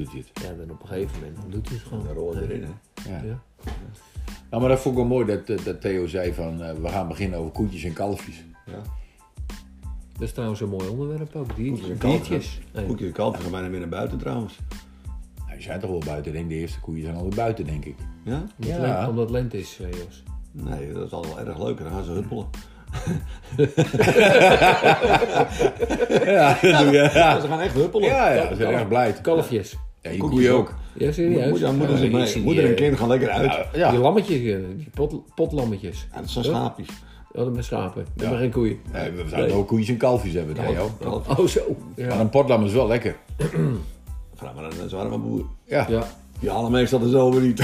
doet hij het. Ja, dan op een gegeven moment dan doet hij het gewoon. Dan rollen we erin, hè. Ja. Nou, maar dat vond ik wel mooi dat Theo zei van, we gaan beginnen over koetjes en kalfjes. Ja. Dat is trouwens een mooi onderwerp ook. Koetjes en kalfjes. Diertjes. Nee. Koetjes en kalfjes gaan bijna weer naar buiten trouwens. Nou, die zijn toch wel buiten, denk ik. De eerste koeien zijn alweer buiten, denk ik. Ja? Omdat het lente is, Jos. Nee, dat is al wel erg leuk. Dan gaan ze huppelen. Ja, dat doe je. Ja, Ze gaan echt huppelen. ja, ze zijn erg blij. Kalfjes. Ja, je Koetjes koeien ook. Ja, serieus? Moeder zit ik mee. zie Moeder en die, kind gaan lekker uit. Ja. Die lammetjes, die potlammetjes. Ja, dat zijn schaapjes. Ja, dat zijn schapen. Dat Ja. zijn geen koeien. Nee, we zouden ook koetjes en kalfjes hebben, Theo. Oh, zo. Maar Ja. een potlam is wel lekker. Vraag maar aan een zware boer. Ja, Ja. Die halen meestal er zo weer niet.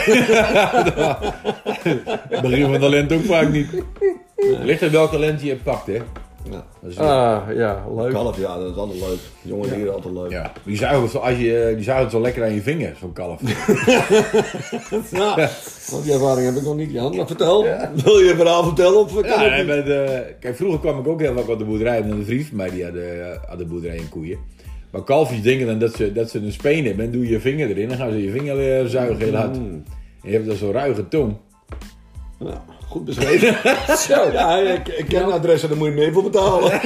begin van de lente ook vaak niet. Ligt er welke lente je pakt, hè? Ja. Dat is, Ja, leuk. Kalf, ja, dat is altijd leuk. Jonge dieren, altijd leuk. ja. Die zuigen het zo lekker aan je vinger, zo'n kalf. Ja, want die ervaring heb ik nog niet, Jan. Maar vertel. Wil je een verhaal vertellen? Of Ja, nee, kijk, vroeger kwam ik ook heel vaak op de boerderij. En een vriend van mij die had de boerderij en koeien. Maar kalfjes denken dan dat ze een speen hebben. En doe je je vinger erin. Dan gaan ze je vinger zuigen heel hard. En je hebt dan zo'n ruige tong. Ja, goed beschreven. Zo. Ja, ik ken adressen, daar moet je meer voor betalen.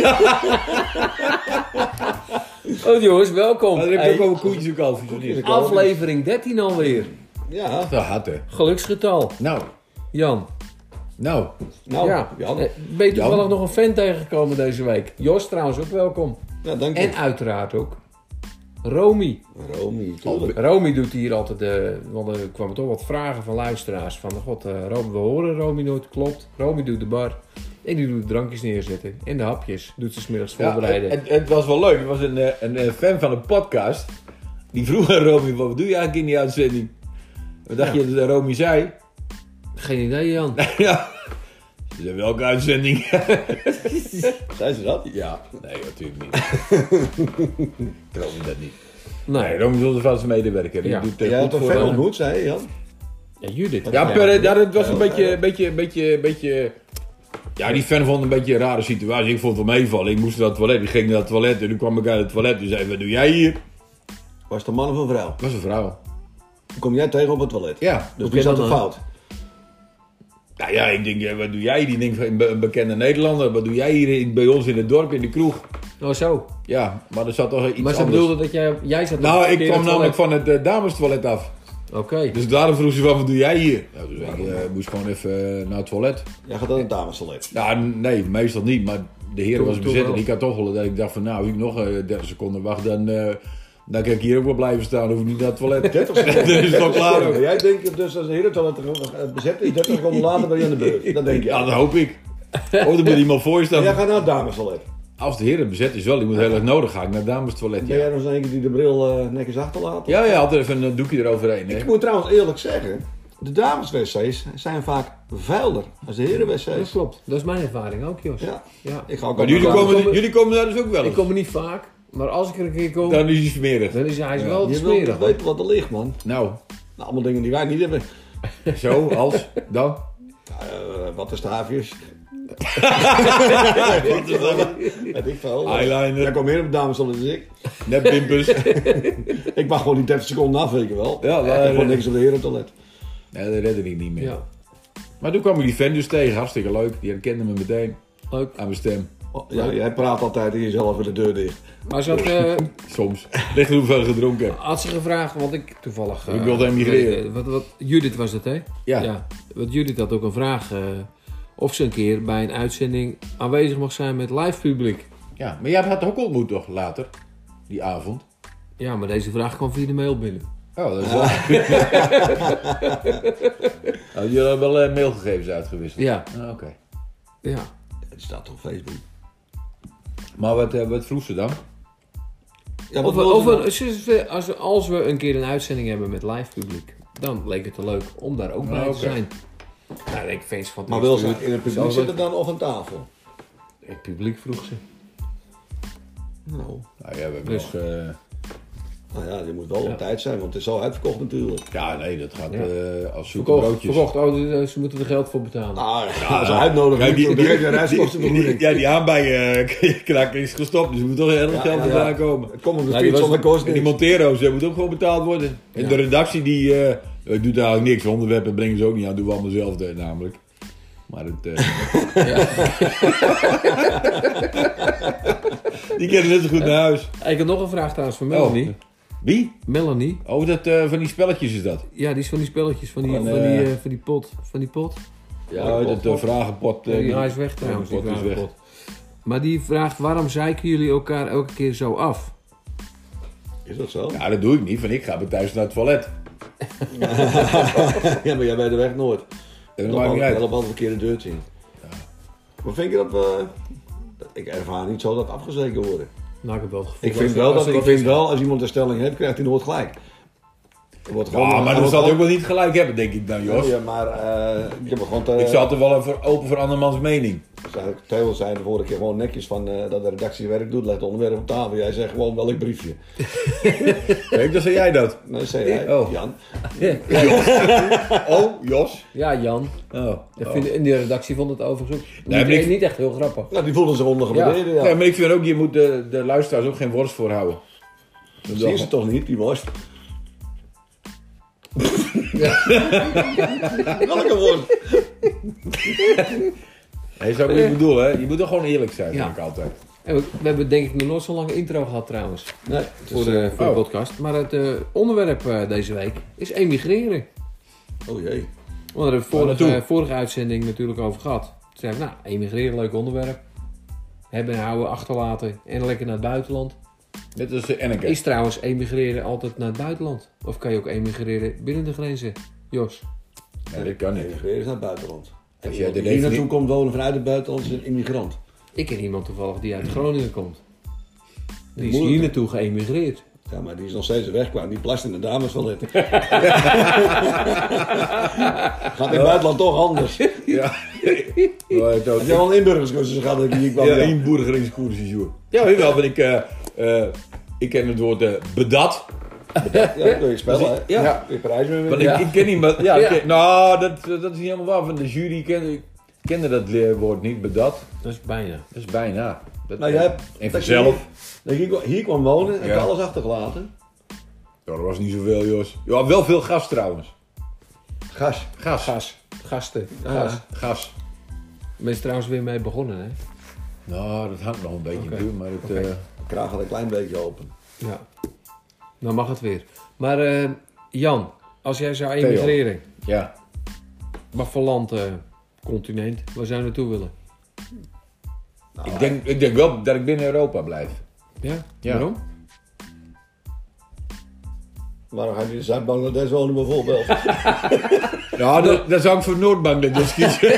Oh jongens, welkom. Maar dan heb je Hey, ook over koetjes en kalfjes. Of niet? aflevering 13 alweer. Ja, Dat had hè. Geluksgetal. Nou, Jan. nou, Ja. Jan. Ben je toevallig Jan. nog een fan tegengekomen deze week? Jos trouwens ook welkom. Ja, dank je. En uiteraard ook Romy. Romy, tuurlijk. Romy doet hier altijd, want er kwamen toch wat vragen van luisteraars. Van, god, Romy, we horen Romy nooit, klopt. Romy doet de bar. En die doet de drankjes neerzetten. En de hapjes doet ze 's middags ja, voorbereiden. het was wel leuk. Er was een fan van een podcast. Die vroeg aan Romy, wat doe je eigenlijk in die uitzending? Wat dacht je dat Romy zei? Geen idee, Jan. Ja. Ze zei, welke uitzending? Zijn ze dat? Ja, nee, natuurlijk niet. Ik geloof dat niet. Nee. Nee, Romy is onze vaste medewerker. Die Ja. doet Jij goed hebt een voor fan ons. ontmoet, zei je, Jan? Ja, Judith. Ja, het was een beetje... Ja, die fan vond een beetje een rare situatie. Ik vond het wel meevallen. Ik moest naar het toilet. Ik ging naar het toilet en toen kwam ik uit het toilet. En zei, wat doe jij hier? Was het een man of een vrouw? Dat was een vrouw. Kom jij tegen op het toilet? Ja. Dus Hoe wie kan zat er dat fout? Nou ja, ik denk, wat doe jij? Die denkt, een bekende Nederlander. Wat doe jij hier bij ons in het dorp, in de kroeg? Oh, zo. Ja, maar er zat toch iets Maar ze anders. bedoelde dat jij zat op Nou, het ik verkeerde kwam namelijk toilet. van het damestoilet af. Oké. Dus daarom vroeg ze van, wat doe jij hier? Ja, dus ik moest gewoon even naar het toilet. Jij gaat aan het damestoilet. Nou, nee, meestal niet. Maar de heren Toen- was toen bezet wel. en ik had toch wel dat ik dacht van, nou, als ik nog 30 seconden wacht, dan kan ik hier ook wel blijven staan. Dan hoef ik niet naar het toilet. 30 Dan is het toch klaar ook. Jij denkt dus als de herentoilet bezet is, 30 seconden later ben je aan de beurt. Dat denk je. Ja, dat hoop ik. Oh, dan moet iemand voor je staan. Jij gaat naar het damestoilet. Als de heren bezet is wel, die moet heel erg nodig, ga ik naar het damestoilet. Ben jij Ja, nog eens een keer die de bril netjes achterlaat? ja, altijd even een doekje eroverheen. Hè? Ik moet trouwens eerlijk zeggen, de dameswc's zijn vaak vuiler als de Dat herenwc's. klopt. Dat is mijn ervaring ook, Jos. Ja, Ja. ik ga ook Maar altijd naar de dames- jullie komen daar dus ook wel Ik eens. kom er niet vaak, maar als ik er een keer kom, Dan is hij smerig. dan is hij Ja. wel Je smerig. wilt weten wat er ligt, man. Nou, Nou, allemaal dingen die wij niet hebben. zo, als, dan. Wat is staafjes? Wat is dat? Weet ik veel. Eyeliner. Jij komt meer op de damestoilet dan ik. Neppimpers. Ik mag gewoon die 30 seconden af, weet je wel. Ja, maar- ik heb gewoon niks op de herentoilet. Nee, dat redde ik niet meer. Ja, Maar toen kwam ik die fan dus tegen, hartstikke leuk. Die herkende me meteen leuk. aan mijn stem. Oh, ja, jij praat altijd in jezelf met de deur dicht. Maar ze Soms. Ligt er hoeveel gedronken heb. had ze gevraagd, want ik toevallig... Ik wilde emigreren. Wat, Judith was het, hè? Ja. Want Judith had ook een vraag of ze een keer bij een uitzending aanwezig mag zijn met live publiek. Ja, maar jij had haar ook ontmoet toch later? Die avond. Ja, maar deze vraag kwam via de mail binnen. Oh, dat is wel... Nou, jullie hebben wel mailgegevens uitgewisseld. Ja. Ah, oké. Ja. Het staat op Facebook. Maar wat vroeg ze dan? Ja, Of, wil of je nou? als we een keer een uitzending hebben met live publiek, dan leek het er leuk om daar ook bij oké. te zijn. Nou, ik feest van het Maar wil eerste ze uur. in het publiek Zal zitten dan of aan tafel? Het publiek vroeg ze. Nou, Nou ja, we hebben Dus- nog... Nou ja, je moet wel op tijd zijn, want het is zo uitverkocht natuurlijk. Ja, nee, dat gaat als zoete Verkocht. broodjes. Ze moeten er geld voor betalen. Als ze uitnodigen, Kijk, dan krijg je een reiskostenvergoeding. die aanbij is gestopt, dus er moet toch heel veel geld vandaan komen. Kom op de Ja, fiets die zonder kosten. En die Montero's moeten ook gewoon betaald worden. En de redactie die doet eigenlijk niks. Onderwerpen brengen ze ook niet aan, doen we allemaal zelf namelijk. Maar het... die kennen net zo goed naar huis. Ik heb nog een vraag trouwens van Melanie. Oh. Wie? Melanie. Oh, dat, van die spelletjes is dat. Ja, die is van die spelletjes, van die pot. Ja, dat vragenpot. Hij is weg trouwens, die pot is weg. vragenpot. Maar die vraagt, waarom zeiken jullie elkaar elke keer zo af? Is dat zo? Ja, dat doe ik niet, van ik ga bij thuis naar het toilet. Ja, maar jij weet de weg nooit. Dat maakt niet uit. Helemaal een verkeerde deur zien. Ja. Maar vind je dat we... Ik ervaar niet zo dat afgezeken worden. Nou, ik heb wel het gevoel Ik vind wel, als iemand een stelling heeft, krijgt hij nooit gelijk. Er wordt Ja, maar dan zal hij ook wel niet gelijk hebben, denk ik dan, Jos. Ja, maar je hebt gewoon Ik sta altijd wel open voor andermans mening. Theo zei de vorige keer gewoon netjes van dat de redactie werk doet, legt het onderwerp op tafel. Jij zegt gewoon welk briefje. Kijk, dan zei jij dat. Nee, zei jij, Oh. Jan. Oh, Jos. Ja, Jan. Oh. In de redactie vond het overigens ook Nee, maar ik- niet echt heel grappig. Nou, die voelden zich ondergewaardeerd. Ja. Ja, maar ik vind ook, je moet de luisteraars ook geen worst voorhouden. Dat zien ze toch niet, die worst? Welke worst? Dat is ook wat ik bedoel, hè. Je moet toch gewoon eerlijk zijn, Ja. vind ik altijd. En we hebben denk ik nog nooit zo'n lange intro gehad trouwens. Nee, Voor de podcast. Maar het onderwerp deze week is emigreren. Oh jee. We hadden er naartoe? vorige uitzending natuurlijk over gehad. Toen zei ik, nou, emigreren, leuk onderwerp. Hebben en houden, achterlaten en lekker naar het buitenland. Net als Enneke. Is trouwens emigreren altijd naar het buitenland? Of kan je ook emigreren binnen de grenzen? Jos? Nee, dat kan niet. Emigreren is naar het buitenland. En Als jij iemand de die hier naartoe definitie- komt wonen vanuit het buitenland is een immigrant. Ik ken iemand toevallig die uit Groningen komt. Die is Moeilijk. hier naartoe geëmigreerd. Ja, maar die is nog steeds weg kwijt. Die plast in de damestoilet. Gaat in het buitenland toch anders. Ja. Oh, het ook. Heb jij wel een inburgerscursus gehad dat ik hier kwam? Ja, inburgeringscursus, joh. Ja, weet je wel, want ik ken het woord bedat. Ja, dat kun je spellen, hè? Ja. Kun je prijs mee Want winnen. ik ken iemand... Ja, Ja. nou, dat is niet helemaal waar. Van de jury kende dat woord niet, bedat. Dat is bijna. Dat is bijna. Dat, Nou, jij hebt- en dat vanzelf. je hier kwam wonen, heb je Ja. alles achtergelaten. Ja, dat was niet zoveel, Jos. Ja, wel veel gas trouwens. Gas. Gas. Gasten. Ja. Gas. Ben je trouwens weer mee begonnen, hè? Nou, dat hangt nog een beetje Oké. natuurlijk, maar het... De kraag gaat een klein beetje open. Ja. Nou mag het weer. Maar Jan, als jij zou emigreren, ja. wat voor land, continent, waar zou je naartoe willen? Nou, Ik denk wel dat ik binnen Europa blijf. Ja? Ja. Waarom? maar dan ga je in Zuid-Bangladesh wonen bijvoorbeeld. Nou, dat zou ik voor Noord-Bangladesh kiezen.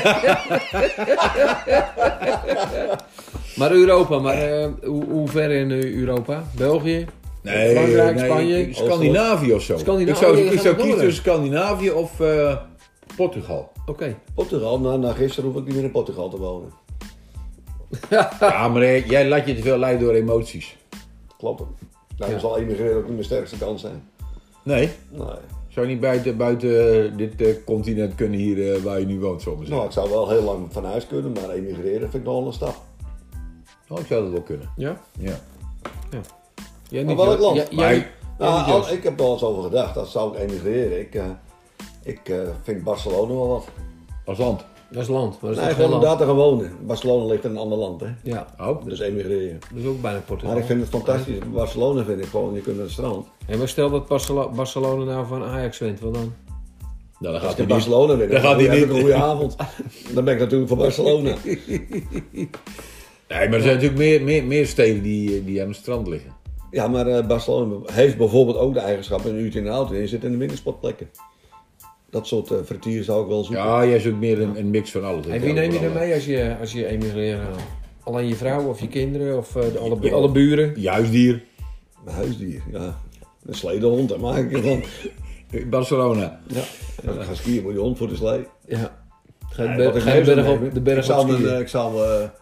Maar Europa, hoe ver in Europa? België? Frankrijk, Spanje? Scandinavië of zo. Scandinavië, Ik je zou gaat kiezen naar Noorden. tussen Scandinavië of Portugal. Oké. Portugal, nou, na gisteren hoef ik niet meer in Portugal te wonen. Ja, maar jij laat je te veel leiden door emoties. Klopt. Nou, Ja. dan zal emigreren ook niet mijn sterkste kans zijn. Nee? Nee. Zou je niet buiten dit continent kunnen hier waar je nu woont, zomaar Nou, zeggen? ik zou wel heel lang van huis kunnen, maar emigreren vind ik nog een stap. Oh, ik zou dat wel kunnen. Ja? Ja. Jij Maar welk land? Maar- Nou, Jos. ik heb er wel eens over gedacht, dat zou ik emigreren. Ik vind Barcelona wel wat. Als land. Dat is land. Maar dat is Nee, toch geen gewoon land? daar te gaan wonen. Barcelona ligt in een ander land, hè. Ja, Oh, Dus emigreren. dat is ook bijna Portugal. Maar ik vind het fantastisch. Barcelona vind ik gewoon, je kunt naar het strand. Hey, maar stel dat Barcelona nou van Ajax wint, wat dan? nou, dan Als gaat ik hij in niet. Barcelona win, dan gaat hij heb ik niet. een goede avond. Dan ben ik natuurlijk voor Barcelona. Nee, maar er zijn natuurlijk meer steden die aan het strand liggen. Ja, maar Barcelona heeft bijvoorbeeld ook de eigenschap een uurtje in de auto en je zit in de winterspotplekken. Dat soort vertier zou ik wel zoeken. Ja, jij zoekt meer een mix van alles. Hey, wie neem je dan mee als je emigreert? Alleen je vrouw of je kinderen of alle buren? Je huisdier. Mijn huisdier, ja. Een sledehond, daar maak ik ervan. Barcelona. Ja. Als ik ga skiën moet je hond voor de slee. Ja. Ga Nee, je wat ik ga je mee zou berg nemen, op de berg op skiën? ik zou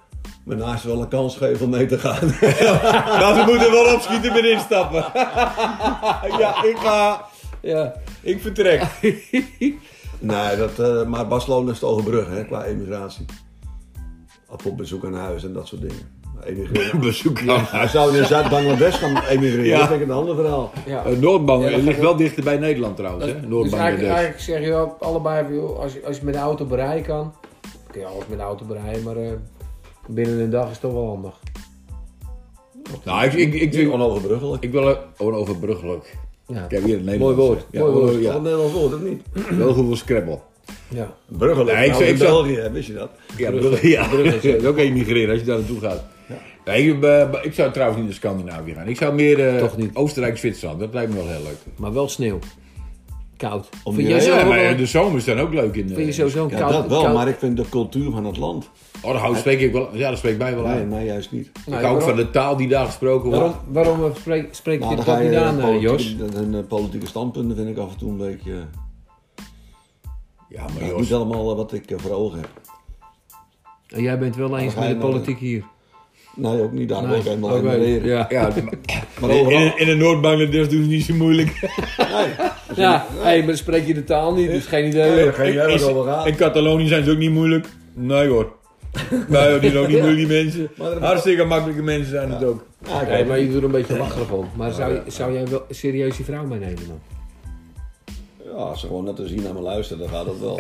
Maar naast wel een kans geven om mee te gaan. Nou, ze moeten wel opschieten met instappen. Ja, ik ga. Ja. Ik vertrek. Nee, maar Barcelona is te overbruggen, hè, qua emigratie. Op bezoek aan huis en dat soort dingen. Emigreren. Bezoek aan. Hij zou in Zuid-Bangladesh gaan emigreren, Ja. dat vind ik een ander verhaal. Ja. Noord-Bangladesh Ja, dat ligt wel dichter bij Nederland trouwens, hè? Dus Noord-Bangladesh. eigenlijk zeg je wel allebei, joh, als je met de auto bereiden kan, kun je alles met de auto bereiden, maar binnen een dag is het toch wel handig. Nou, ik vind Onoverbruggelijk. ik wil onoverbruggelijk. Ja. Ik heb hier een Mooi Nederlands. woord. Ja, Mooi woord. Dat is ja. een Nederlands woord, of niet? Wel goed voor Scrabble. Ja. Bruggelijk, Nee, ik nou, zeg- in ik zeg- België, hè, wist je dat? Ja, Brugge is ook emigreren als je daar naartoe gaat. Ja. Nee, ik zou trouwens niet naar Scandinavië gaan. Ik zou meer Toch niet. Oostenrijk, Zwitserland. Dat lijkt me wel heel leuk. Maar wel sneeuw. Koud. Om Vind die jij reden- zo Ja, wel- maar de zomers zijn ook leuk in. vind je sowieso een Ja, koud... dat wel, koud- maar ik vind de cultuur van het land. Oh, dat spreek ik wel. Ja, dat spreekt mij wel Nee, aan. mij juist niet. Ik Nou, hou ook waarom- van de taal die daar gesproken wordt. Waarom spreek je Nou, dit dan toch ga niet je aan, Jos? politieke standpunten vind ik af en toe een beetje... Ja, maar niet Jos. allemaal wat ik voor ogen heb. En jij bent wel eens Dan ga met je de naar politiek hier. Nee, ook niet. Daar wil Nee, ik helemaal ook in weet ik. leren. Ja. Ja, Maar overal... in de Noord-Bangladesh doen ze niet zo moeilijk. Nee. Ja, hey, maar dan spreek je de taal niet, dus geen idee. Nee, geen idee wat er over gaat. In Catalonië zijn ze ook niet moeilijk. Nee hoor. Nee, die zijn ook niet moeilijk, die mensen. Maar er- Hartstikke makkelijke mensen zijn het ook. Ja, ik Nee, weet maar het. je doet er een beetje lacherig om. Maar zou jij wel serieus je vrouw meenemen dan? Ja, als ze gewoon net als hier naar me luisteren, dan gaat dat wel.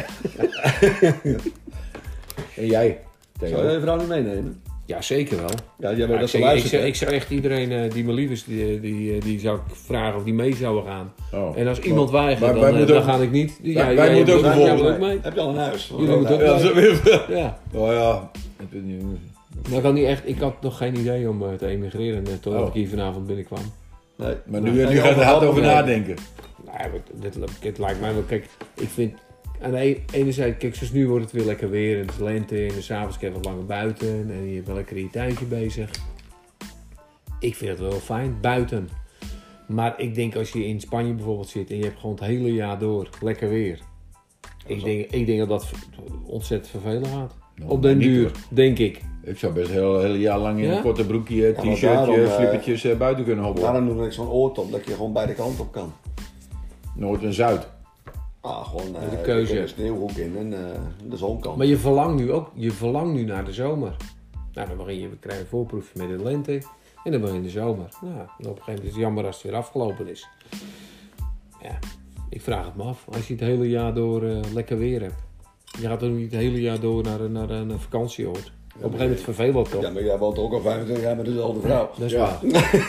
En jij? Zou jij je vrouw niet meenemen? Ja, zeker wel. Ja, jij weet Maar dat ze ik luistert. zou echt iedereen die me lief is, die zou ik vragen of die mee zouden gaan. Oh. En als iemand Maar weigert, wij dan moeten ga ook- ik niet. wij moeten ook jij bijvoorbeeld- wil ook mee. Heb je al een huis? Jullie moeten ook Ja, zo weer. Ja. Oh ja. Maar ik had, niet echt, ik had nog geen idee om te emigreren totdat Oh. ik hier vanavond binnenkwam. Nee. Maar nu gaat er hard over nadenken. Nee, dit lijkt mij wel. Kijk, ik vind aan de ene zijde, kijk, zoals nu wordt het weer lekker weer. En het is lente en de s'avonds kan je wat langer buiten. En je bent lekker in je tuintje bezig. Ik vind het wel fijn, buiten. Maar ik denk als je in Spanje bijvoorbeeld zit en je hebt gewoon het hele jaar door lekker weer. Ik denk dat dat ontzettend vervelend gaat. Nou, Op den niet, duur, hoor. denk ik. Ik zou best heel hele jaar lang in Ja? een korte broekje, maar t-shirtje, daarom, slippertjes buiten kunnen hobbelen. Daarom noem ik zo'n oortop, dat je gewoon beide kanten op kan. Noord en Zuid. Ah, gewoon De keuze. de sneeuwhoek in en de zonkant. Maar je verlangt nu naar de zomer. Nou, dan begin je, we krijgen een voorproefje met de lente. En dan begin je de zomer. Nou, en op een gegeven moment is het jammer als het weer afgelopen is. Ja, ik vraag het me af. Als je het hele jaar door lekker weer hebt. Je gaat dan niet het hele jaar door naar een vakantieoord. Op een gegeven moment vervelend toch? Ja, maar jij woont ook al 25 jaar met dezelfde vrouw. Dat is Ja. waar.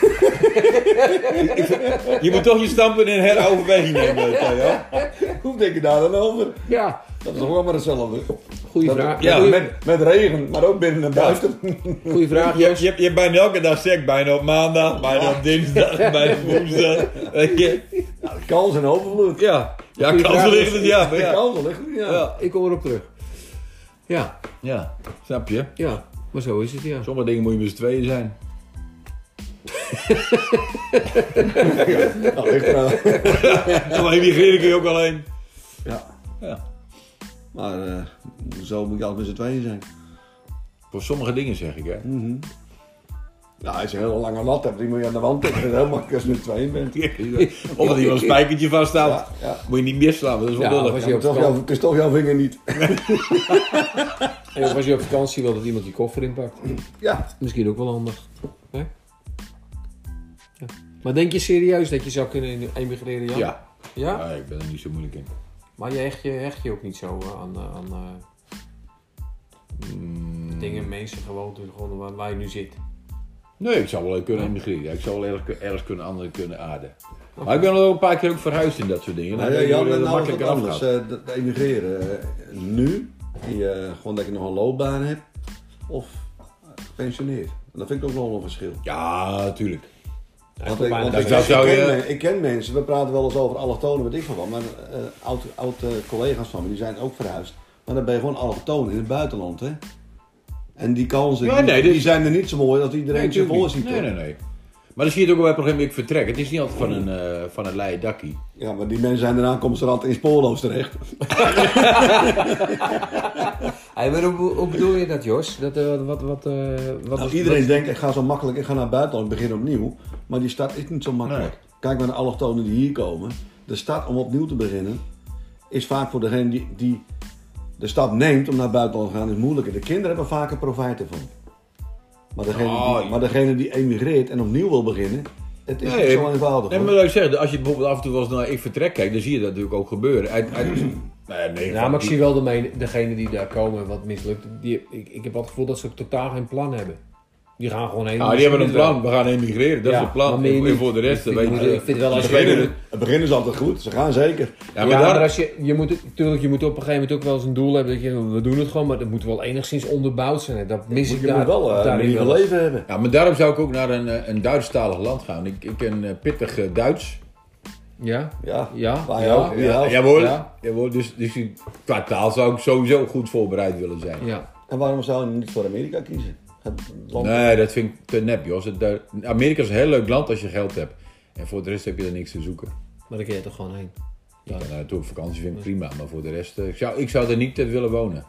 Je moet toch je standpunt in heroverweging nemen, Theo. Hoe denk je daar dan over? Ja, Dat is toch wel maar hetzelfde. goeie Dat- vraag. Ja, Goeie- met regen, maar ook binnen en buiten. goeie vraag, Je Jos. hebt bijna elke dag seks. Bijna op maandag, bijna op dinsdag, bijna op woensdag. Weet je? Ja, de kans en overvloed. Ja, Goeie kansen vraag. liggen het, ja. Maar De ja. kans ligt er, ja. Ja. Ik kom erop terug. Ja, Ja, snap je? ja. Maar zo is het, ja. Sommige dingen moet je met z'n tweeën zijn. Nou, ligt er Ja, maar emigreren kun je ook alleen. Ja. Ja. Maar zo moet je altijd met z'n tweeën zijn. Voor sommige dingen zeg ik, hè. Nou, als je een hele lange lat hebt, die moet je aan de wand tikken. Dat is heel makkelijk als je met z'n tweeën bent. Of dat iemand een spijkertje vasthoudt. Ja, ja. Moet je niet misslaan, want dat is wel Ja, lullig. was Ja, je maar op toch vakantie, het is toch jouw vinger niet. en als je op vakantie wil dat iemand die koffer inpakt. Ja. Misschien ook wel handig. Hè? Ja. Maar denk je serieus dat je zou kunnen emigreren, Jan? Ja. Ja? Ja, ik ben er niet zo moeilijk in. Maar je hecht je ook niet zo aan dingen, mensen, gewoonten, gewoon waar je nu zit. Nee, ik zou wel kunnen emigreren. Ik zou wel ergens kunnen, anderen kunnen aarden. Maar ik ben al een paar keer ook verhuisd in dat soort dingen. Nou, Dan ja, denk ik Jan, dat het nou is makkelijker wat anders. afgaat. De emigreren nu, gewoon dat je nog een loopbaan hebt, of gepensioneerd. En dat vind ik ook wel een verschil. Ja, natuurlijk. Want dat ik ken mensen, we praten wel eens over allochtonen, weet ik van wat, maar oud collega's van me, die zijn ook verhuisd. Maar dan ben je gewoon allochtoon in het buitenland, hè. En die kansen, Ja, nee, die dus- zijn er niet zo mooi dat iedereen Nee, zich natuurlijk voorziet. niet. Nee. Maar dan zie je het ook wel bij het programma Ik Vertrek. Het is niet altijd van een leien dakkie. Ja, maar die mensen zijn daarna komen ze altijd in spoorloos terecht. Hey, maar hoe bedoel je dat, Jos? Iedereen denkt, ik ga zo makkelijk, ik ga naar het buitenland, ik begin opnieuw. Maar die start is niet zo makkelijk. Nee. Kijk naar de allochtonen die hier komen. De start om opnieuw te beginnen is vaak voor degene die de stap neemt om naar het buitenland te gaan, is moeilijker. De kinderen hebben vaak een profijt ervan. Maar degene die emigreert en opnieuw wil beginnen, het is niet zo eenvoudig. Nee, maar wat ik zeg, als je bijvoorbeeld af en toe wel eens naar Ik Vertrek kijkt, dan zie je dat natuurlijk ook gebeuren. Ja, maar ik zie wel degene die daar komen wat mislukt. Ik heb altijd het gevoel dat ze ook totaal geen plan hebben. Die gaan gewoon heen. Ja, die hebben een plan. We gaan emigreren. Dat is het plan. En voor de rest, ik vind wel als het begin is altijd goed. Ze gaan zeker. Ja, maar als je moet op een gegeven moment ook wel eens een doel hebben. Dat we doen het gewoon, maar dat moet wel enigszins onderbouwd zijn. Dat mis ik daar. Je moet wel een leven hebben. Ja, maar daarom zou ik ook naar een Duitsstalig land gaan. Ik ken pittig Duits. Ja? Ja. Jawohl. Dus qua taal zou ik sowieso goed voorbereid willen zijn. Ja. En waarom zou je niet voor Amerika kiezen? Nee, dat vind ik te nep, Jos. Amerika is een heel leuk land als je geld hebt. En voor de rest heb je er niks te zoeken. Maar dan kun je toch gewoon heen. Ja, natuurlijk op vakantie vind ik prima. Maar voor de rest, ik zou er niet willen wonen.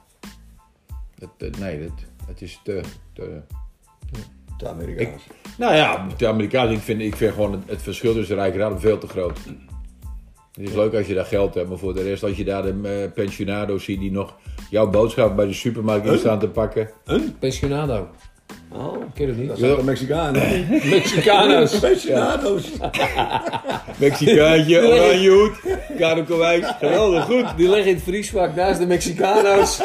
Het is te Amerikaans. De Amerikaans, ik vind gewoon het verschil tussen rijk en arm veel te groot. Het is leuk als je daar geld hebt, maar voor de rest, als je daar de pensionado's ziet die nog jouw boodschap bij de supermarkt in staan te pakken. Een pensionado? Oh, ken je dat niet? Dat zijn de Mexicanen. Mexicanos. Pensionado's. Mexicaantje, oranje hoed, Karelkowijs, geweldig goed. Die liggen in het vriesvak naast de Mexicanos.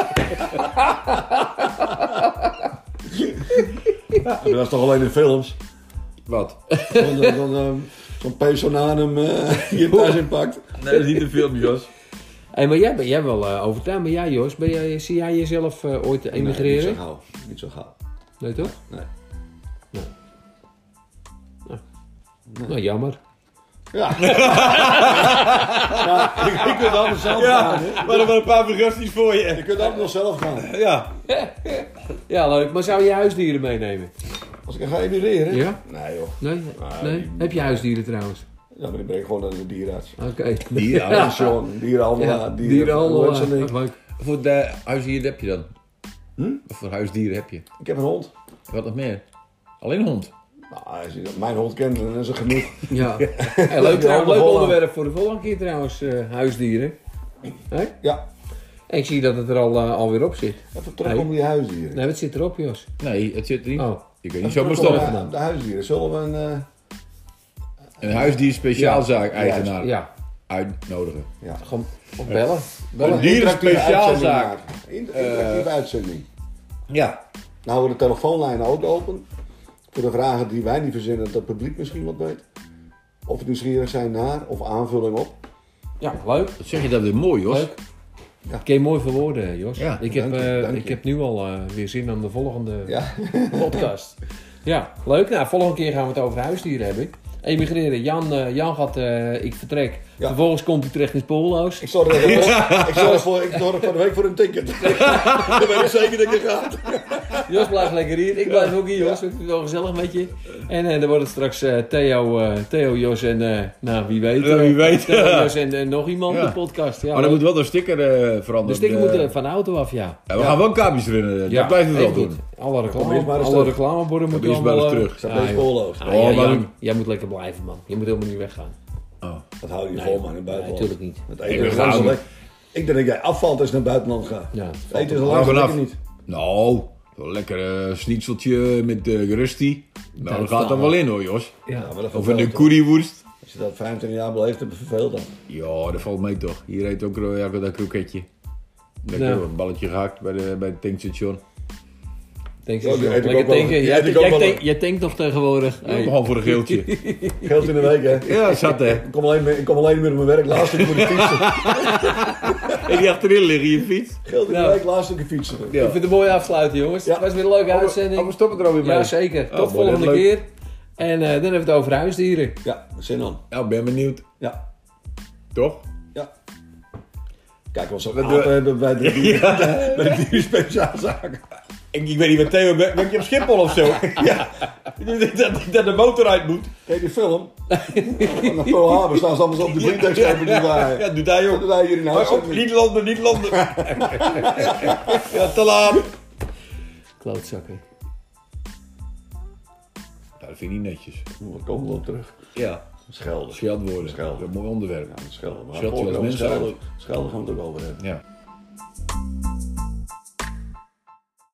Dat is toch alleen in films? Wat? Zo'n pensionanum je thuis inpakt. Nee, dat is niet de film, Jos. Hey, maar jij bent wel overtuigd. Maar jij, Jos, zie jij jezelf ooit emigreren? Nee, niet zo gauw. Nee, toch? Nee. Nou, jammer. Ja. Je kunt anders zelf gaan. Hè? Maar er waren een paar vergasties voor je. Je kunt ook nog zelf gaan. Ja. Ja, leuk. Maar zou je huisdieren meenemen? Als ik ga emigreren? Ja? Nee joh. Nee? Heb je huisdieren trouwens? Ja, maar die ben ik gewoon naar de dierenarts. Oké. Dierenhandelaar. Dierenhandelaar. Leuk. Voor de huisdieren heb je dan? Wat voor huisdieren heb je? Ik heb een hond. Wat nog meer? Alleen een hond? Nou, als je mijn hond kent, dan is er genoeg. Ja. Hey, leuk onderwerp voor de volgende keer trouwens, huisdieren. Hey? Ja. En ik zie dat het er alweer op zit. Even terug om die huisdieren. Nee, wat zit erop, Jos? Nee, het zit er niet. Oh. Je kunt niet zomaar stoppen. De huisdieren. Zullen we een huisdier speciaalzaak eigenaar uitnodigen? Ja. Gewoon bellen. Een dieren speciaalzaak. Interactieve uitzending. Ja. Nou worden de telefoonlijnen ook open. Voor de vragen die wij niet verzinnen, dat het publiek misschien wat weet. Of het nieuwsgierig zijn naar of aanvulling op. Ja, leuk. Wat zeg je dat weer mooi, Jos? Leuk. Ja. Kun je mooi verwoorden, Jos. Ja, ik heb nu al weer zin aan de volgende podcast. Ja, leuk. Nou, volgende keer gaan we het over huisdieren hebben. Emigreren. Jan gaat, ik vertrek. Ja. Vervolgens komt hij terecht in spoorloos. Ik zorg van de week voor een ticket. Dan weet ik zeker dat je gaat. Jos blijft lekker hier. Ik blijf ook hier, Jos. Ik vind het wel gezellig met je. En dan wordt het straks Theo, Jos en wie weet. Theo, Jos en nog iemand de podcast. Ja, maar dan moet wel de sticker veranderen. De sticker moet van de auto af, ja. We gaan wel kabels erin. Dat blijven we wel doen. Alle reclameborden moeten allemaal terug. Zijn bij spoorloos. Jij moet lekker blijven, man. Je moet helemaal niet weggaan. Oh. Dat hou je vol, man, in het buitenland. Natuurlijk niet. Ik denk dat jij afvalt als je naar het buitenland gaat. Ja, eten is lang lekker niet. Nou, een lekker schnitzeltje met rusty. Nou, dat gaat dan wel in hoor, Jos. Ja. Of een curryworst. Als je dat 25 jaar beleefd hebt, verveeld dan. Ja, dat valt mee toch. Hier eet ook dat kroketje. Lekker een balletje gehakt bij het tankstation. Jij tankt nog tegenwoordig. Ja, gewoon voor een geeltje. Geld in de week, hè? Ja, zat hè. Ik kom alleen meer op mijn werk, laatst stukje voor de fietsen. En die achterin liggen, je fiets. Geld in de week, laatst stukje fietsen. Ja. Ik vind het een mooie afsluiten, jongens. Het was weer een leuke uitzending. We stoppen er alweer mee. Ja, zeker. Tot volgende keer. En dan hebben we het over huisdieren. Ja, zin aan. Nou, ben benieuwd. Ja. Toch? Ja. Kijk, wat zo'n apen hebben bij de dierenspeciaalzaak. Ik weet niet wat Theo, ben je op Schiphol of zo? Ja. Dat de motor uit moet. Kijk die film. Naar Pearl Harbor staan ze allemaal zo op de vliegtuigschepen te draaien. Ja, doet hij Dat ook. doet hij hier in huis. Maar op, niet landen, niet landen. Ja, te laat. Klootzakken. Ja, dat vind ik niet netjes. We komen we op terug. Ja, Schelden. scheldwoorden. Schelden. Dat is een mooi onderwerp. Ja, schelden. Maar Scheldt je als gewoon mensen schelden gaan we het ook over hebben. Ja.